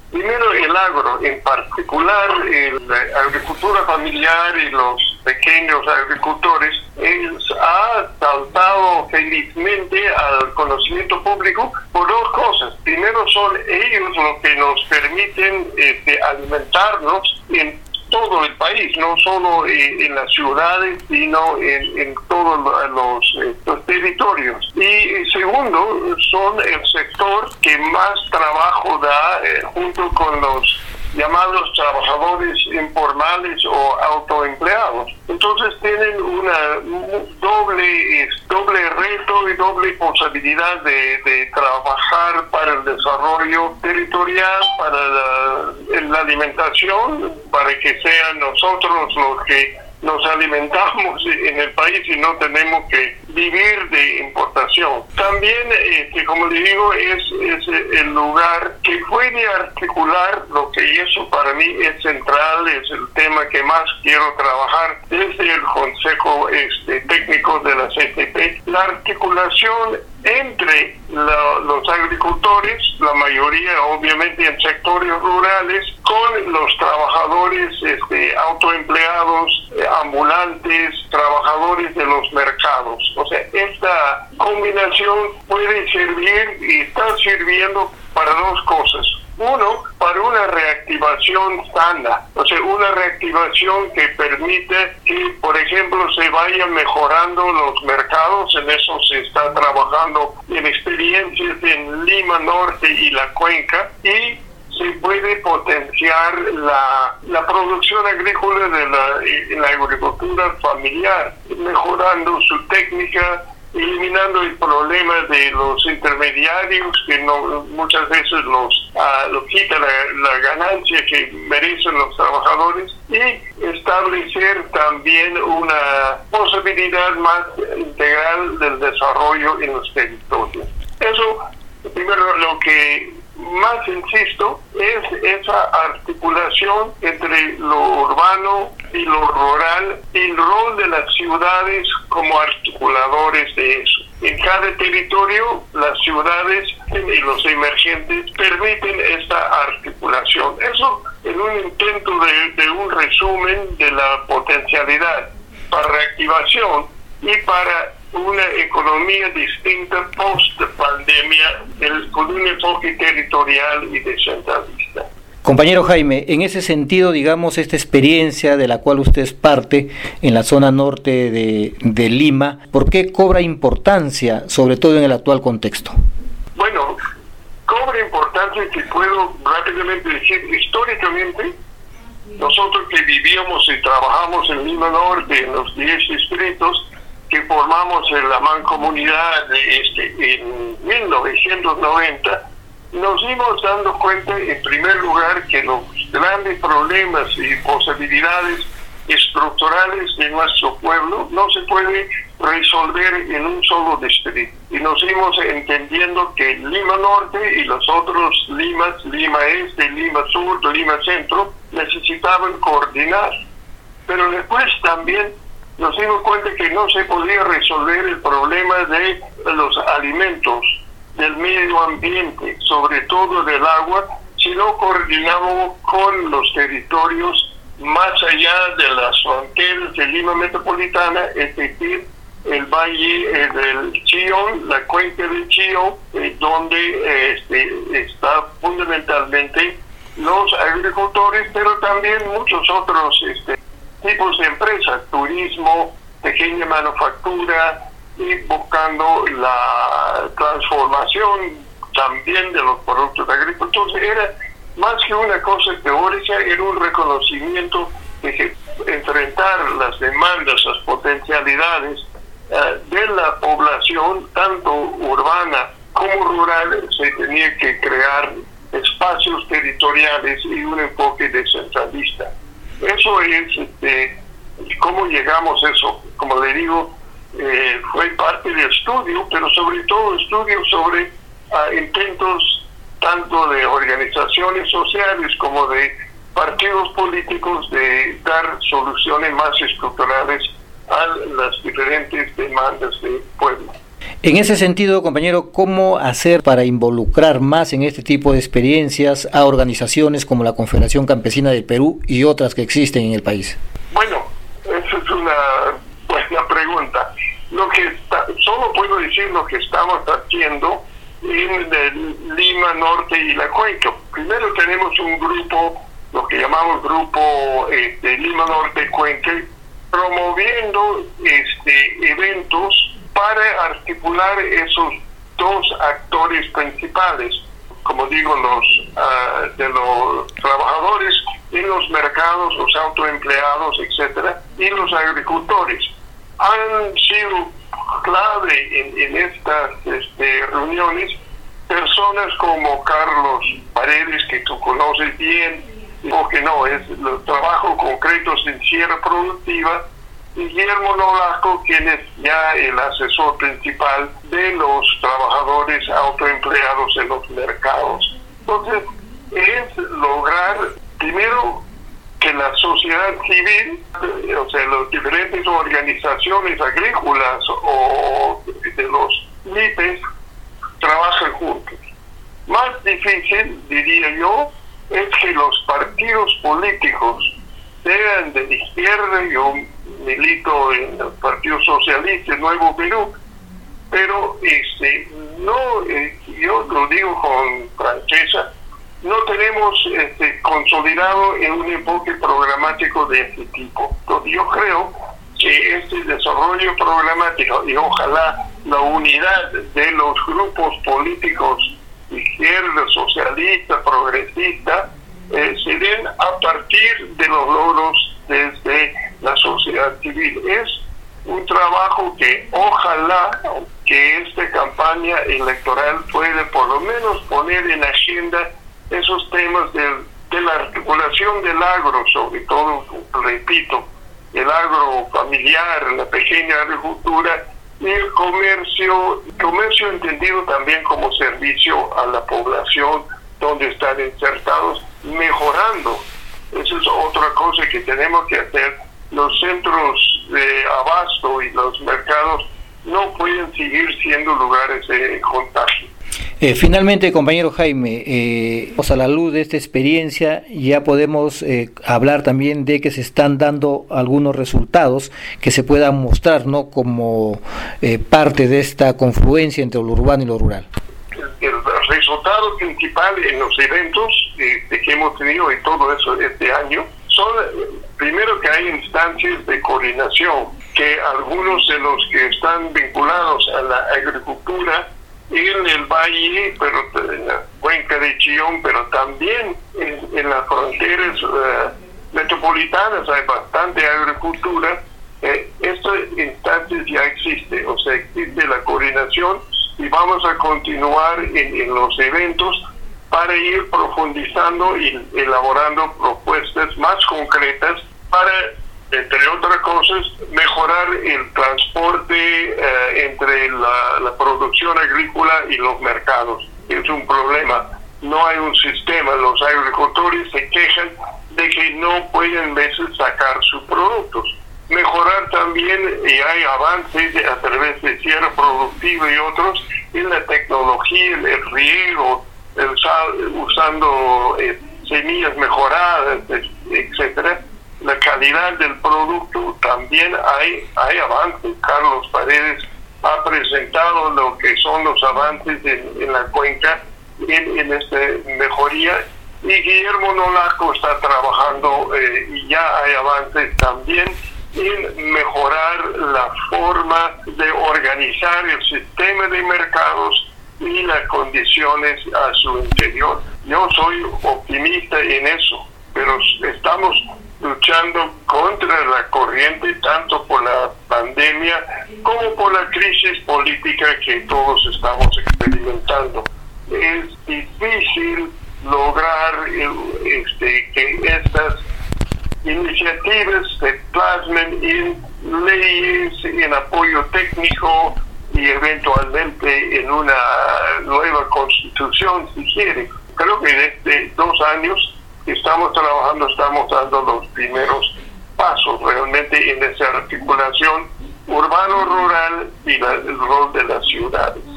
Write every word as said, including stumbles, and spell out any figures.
Primero, el agro, en particular la agricultura familiar y los pequeños agricultores, es, ha saltado felizmente al conocimiento público por dos cosas. Primero, son ellos los que nos permiten este, alimentarnos en todo el país, no solo eh, en las ciudades, sino en, en todos los, eh, los territorios. Y eh, segundo, son el sector que más trabajo da eh, junto con los llamados trabajadores informales o autoempleados. Entonces tienen una doble, eh, doble reto y doble posibilidad de, de trabajar para el desarrollo territorial, para la, la alimentación, para que sean nosotros los que nos alimentamos en el país y no tenemos que vivir de importación. También, este, como le digo, es, es el lugar que puede articular lo que eso para mí es central, es el tema que más quiero trabajar desde el Consejo este, Técnico de la C T P, la articulación entre la, los agricultores, la mayoría obviamente en sectores rurales, con los trabajadores este, autoempleados, eh, ambulantes, trabajadores de los mercados. O sea, esta combinación puede servir y está sirviendo para dos cosas. Uno, para una reactivación sana, o sea, una reactivación que permite que, por ejemplo, se vayan mejorando los mercados. En eso se está trabajando en experiencias en Lima Norte y la Cuenca, y se puede potenciar la, la producción agrícola de la, en la agricultura familiar, mejorando su técnica, eliminando el problema de los intermediarios que no muchas veces los uh, lo quita la, la ganancia que merecen los trabajadores, y establecer también una posibilidad más integral del desarrollo en los territorios. Eso, primero, lo que más insisto es esa articulación entre lo urbano y lo rural, y el rol de las ciudades como articuladores de eso. En cada territorio, las ciudades y los emergentes permiten esta articulación. Eso en un intento de, de un resumen de la potencialidad para reactivación y para una economía distinta post-pandemia con un enfoque territorial y descentralista. Compañero Jaime, en ese sentido, digamos, esta experiencia de la cual usted es parte en la zona norte de, de Lima, ¿por qué cobra importancia, sobre todo en el actual contexto? Bueno, cobra importancia, que puedo rápidamente decir, históricamente, nosotros que vivíamos y trabajamos en Lima Norte, en los diez distritos, que formamos en la mancomunidad de este, en mil novecientos noventa, nos dimos dando cuenta, en primer lugar, que los grandes problemas y posibilidades estructurales de nuestro pueblo no se puede resolver en un solo distrito. Y nos dimos entendiendo que Lima Norte y los otros Limas, Lima Este, Lima Sur, Lima Centro, necesitaban coordinar. Pero después también nos dimos cuenta que no se podía resolver el problema de los alimentos, del medio ambiente, sobre todo del agua, si no coordinábamos con los territorios más allá de las fronteras de Lima Metropolitana, es decir, el valle eh, del Chillón, la cuenca del Chillón, eh, donde eh, este, está fundamentalmente los agricultores, pero también muchos otros este, tipos de empresas, turismo, pequeña manufactura, y buscando la transformación también de los productos agrícolas. Entonces era más que una cosa teórica, era un reconocimiento de que enfrentar las demandas, las potencialidades uh, de la población, tanto urbana como rural, se tenía que crear espacios territoriales y un enfoque descentralista. Eso es este, cómo llegamos a eso. Como le digo, Eh, fue parte de estudio, pero sobre todo estudio sobre uh, intentos tanto de organizaciones sociales como de partidos políticos de dar soluciones más estructurales a las diferentes demandas del pueblo. En ese sentido, compañero, ¿cómo hacer para involucrar más en este tipo de experiencias a organizaciones como la Confederación Campesina del Perú y otras que existen en el país? Bueno, esa es una buena pregunta. Lo que está, solo puedo decir lo que estamos haciendo en el Lima Norte y la Cuenca. Primero tenemos un grupo, lo que llamamos Grupo este, Lima Norte Cuenca, promoviendo este, eventos para articular esos dos actores principales, como digo, los uh, de los trabajadores en los mercados, los autoempleados, etcétera, y los agricultores. Han sido clave en, en estas este, reuniones personas como Carlos Paredes, que tú conoces bien, o que no, es el trabajo concreto en sierra productiva, y Guillermo Nolasco, quien es ya el asesor principal de los trabajadores autoempleados en los mercados. Entonces, es lograr, primero, que la sociedad civil, o sea, las diferentes organizaciones agrícolas o de los L I P E S, trabajen juntos. Más difícil, diría yo, es que los partidos políticos, sean de izquierda, yo milito en el Partido Socialista de Nuevo Perú, pero este no, eh, yo lo digo con franqueza, no tenemos este, consolidado en un enfoque programático de este tipo. Entonces, yo creo que este desarrollo programático y ojalá la unidad de los grupos políticos izquierda, socialista, progresista, eh, se den a partir de los logros desde la sociedad civil. Es un trabajo que ojalá que esta campaña electoral puede por lo menos poner en agenda esos temas de, de la articulación del agro, sobre todo, repito, el agro familiar, la pequeña agricultura y el comercio, comercio entendido también como servicio a la población donde están insertados, mejorando. Esa es otra cosa que tenemos que hacer. Los centros de abasto y los mercados no pueden seguir siendo lugares de contagio. Eh, finalmente, compañero Jaime, eh, a la luz de esta experiencia ya podemos eh, hablar también de que se están dando algunos resultados que se puedan mostrar, ¿no?, como eh, parte de esta confluencia entre lo urbano y lo rural. El, el resultado principal en los eventos eh, que hemos tenido y todo eso este año son, primero, que hay instancias de coordinación, que algunos de los que están vinculados a la agricultura en el valle, pero en la cuenca de Chillón, pero también en, en las fronteras uh, metropolitanas hay bastante agricultura. Eh, estas instancias ya existen, o sea, existe la coordinación y vamos a continuar en, en los eventos para ir profundizando y elaborando propuestas más concretas para, entre otras cosas, mejorar el transporte eh, entre la, la producción agrícola y los mercados. Es un problema. No hay un sistema. Los agricultores se quejan de que no pueden a veces sacar sus productos. Mejorar también, y hay avances a través de cierre productivo y otros, en la tecnología, el riego, el, usando eh, semillas mejoradas, etcétera. La calidad del producto también hay hay avances. Carlos Paredes ha presentado lo que son los avances en, en la cuenca en, en esta mejoría, y Guillermo Nolasco está trabajando eh, y ya hay avances también en mejorar la forma de organizar el sistema de mercados y las condiciones a su interior. Yo soy optimista en eso, pero estamos luchando contra la corriente tanto por la pandemia como por la crisis política que todos estamos experimentando. Es difícil lograr este, que estas iniciativas se plasmen en leyes, en apoyo técnico y eventualmente en una nueva constitución, si quiere. Creo que desde dos años estamos trabajando, estamos dando los primeros pasos realmente en esa articulación urbano-rural y la, el rol de las ciudades.